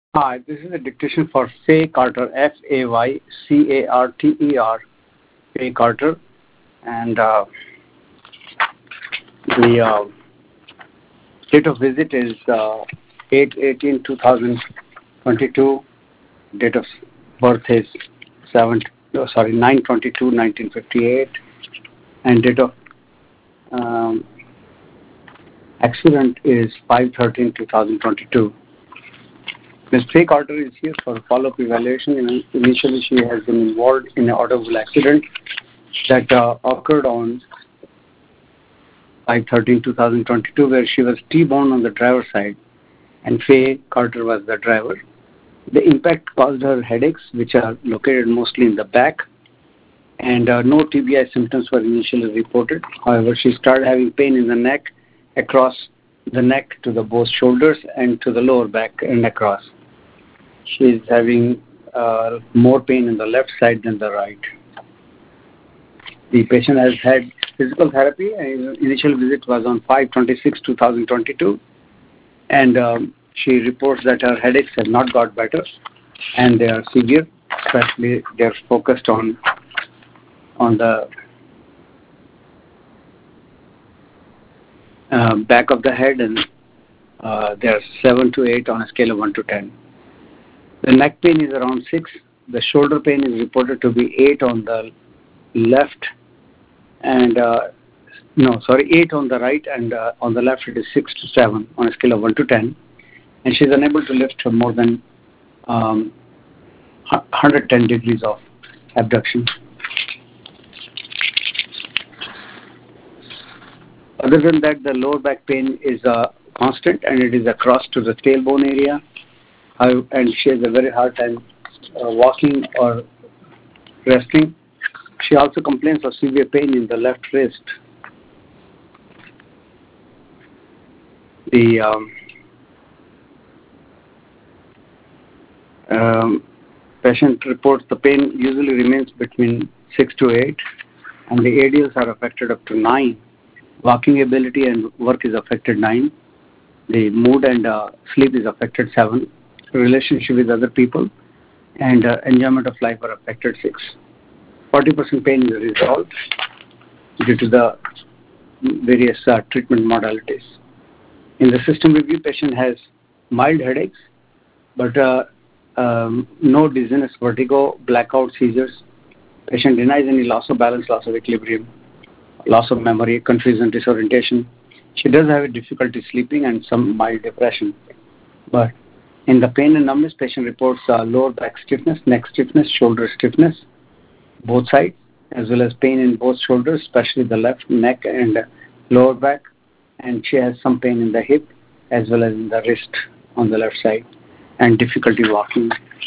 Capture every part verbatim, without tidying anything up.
Hi, this is a dictation for Faye Carter, F A Y C A R T E R, Faye Carter, and uh, the uh, date of visit is uh, eight eighteen two thousand twenty-two. Date of birth is seven, oh, sorry, nine twenty-two nineteen fifty-eight, and date of um, accident is five thirteen two thousand twenty-two. Miz Faye Carter is here for follow-up evaluation. Initially, she has been involved in an automobile accident that uh, occurred on five thirteen two thousand twenty-two, where she was T-boned on the driver's side, and Faye Carter was the driver. The impact caused her headaches, which are located mostly in the back, and uh, no T B I symptoms were initially reported. However, she started having pain in the neck, across the neck to the both shoulders and to the lower back and across. She is having uh, more pain in the left side than the right. The patient has had physical therapy. Her initial visit was on five twenty-six two thousand twenty-two, and um, she reports that her headaches have not got better, and they are severe. Especially, they are focused on on the uh, back of the head, and uh, they are seven to eight on a scale of one to ten. The neck pain is around six. The shoulder pain is reported to be eight on the left, and uh, no, sorry, eight on the right, and uh, on the left it is six to seven on a scale of one to ten. And she's unable to lift more than um, one hundred ten degrees of abduction. Other than that, the lower back pain is uh, constant, and it is across to the tailbone area, uh, and she has a very hard time uh, walking or resting. She also complains of severe pain in the left wrist. The um, um, patient reports the pain usually remains between six to eight, and the A D Ls are affected up to nine. Walking ability and work is affected nine. The mood and uh, sleep is affected seven. Relationship with other people and uh, enjoyment of life are affected six. forty percent pain is resolved due to the various uh, treatment modalities. In the system review, patient has mild headaches, but uh, um, no dizziness, vertigo, blackout, seizures. Patient denies any loss of balance, loss of equilibrium, loss of memory, confusion, disorientation. She does have a difficulty sleeping and some mild depression. But in the pain and numbness, patient reports uh, lower back stiffness, neck stiffness, shoulder stiffness, both sides, as well as pain in both shoulders, especially the left neck and lower back. And she has some pain in the hip as well as in the wrist on the left side, and difficulty walking.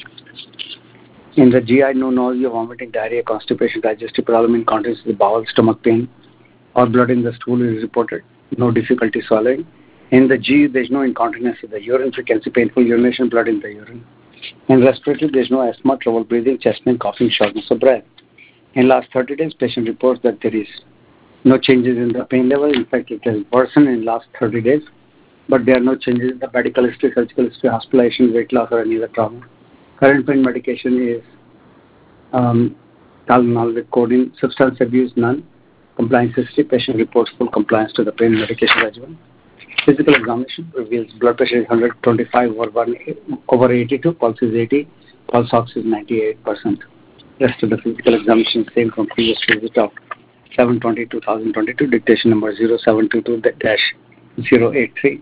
In the G I, no nausea, vomiting, diarrhea, constipation, digestive problem, incontinence of the bowel, stomach pain, or blood in the stool is reported. No difficulty swallowing. In the G, there is no incontinence of the urine, frequency, painful urination, blood in the urine. In respiratory, there is no asthma, trouble breathing, chest pain, coughing, shortness of breath. In last thirty days, patient reports that there is no changes in the pain level. In fact, it has worsened in last thirty days, but there are no changes in the medical history, surgical history, hospitalization, weight loss, or any other trauma. Current pain medication is um, Tylenol with codeine. Substance abuse, none. Compliance history, patient reports full compliance to the pain medication regimen. Physical examination reveals blood pressure is one hundred twenty-five over, one, over eighty-two, pulse is eighty, pulse ox is ninety-eight percent. Rest of the physical examination same from previous visit of seven twenty two thousand twenty-two, dictation number zero seven two two dash zero eight three.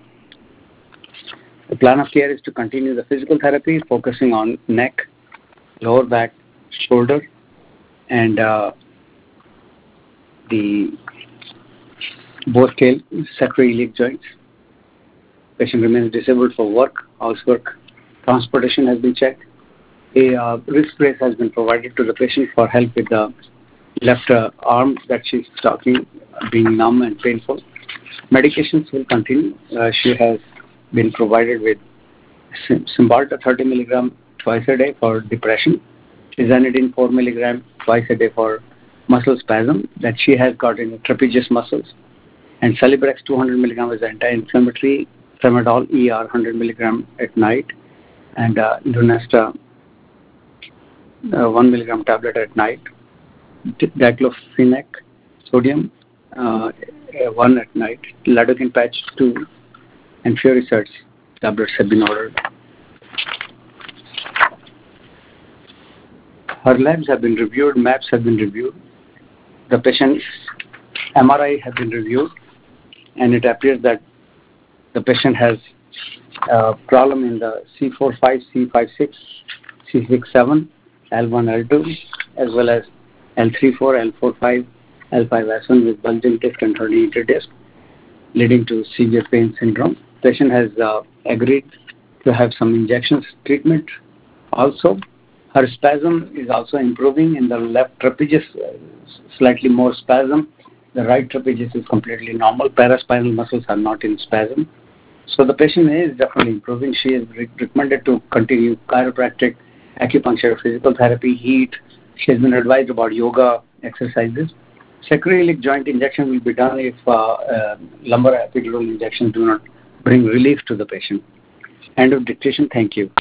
The plan of care is to continue the physical therapy, focusing on neck, lower back, shoulder, and uh, the both tail sacroiliac joints. Patient remains disabled for work, housework. Transportation has been checked. A uh, wrist brace has been provided to the patient for help with the left uh, arm that she's talking, being numb and painful. Medications will continue. Uh, she has been provided with Cymbalta thirty milligram twice a day for depression, Tizanidine four milligram twice a day for muscle spasm that she has got in the trapezius muscles, and Celebrex two hundred milligram is anti-inflammatory, Tramadol E R one hundred milligram at night, and uh, Lunesta, uh, one milligram tablet at night. Diclofenac sodium, uh, one at night. Lidocaine patch two, and Furicerts tablets have been ordered. Her labs have been reviewed, maps have been reviewed. The patient's M R I has been reviewed, and it appears that the patient has a problem in the C four five, C five six, C six seven, L one, L two, as well as L three four, L four five, L five S one with bulging disc and herniated disc, leading to severe pain syndrome. Patient has uh, agreed to have some injections treatment. Also, her spasm is also improving in the left trapezius, uh, slightly more spasm. The right trapezius is completely normal. Paraspinal muscles are not in spasm. So the patient is definitely improving. She is re- recommended to continue chiropractic, acupuncture, physical therapy, heat. She has been advised about yoga exercises. Sacroiliac joint injection will be done if uh, uh, lumbar epidural injections do not bring relief to the patient. End of dictation. Thank you.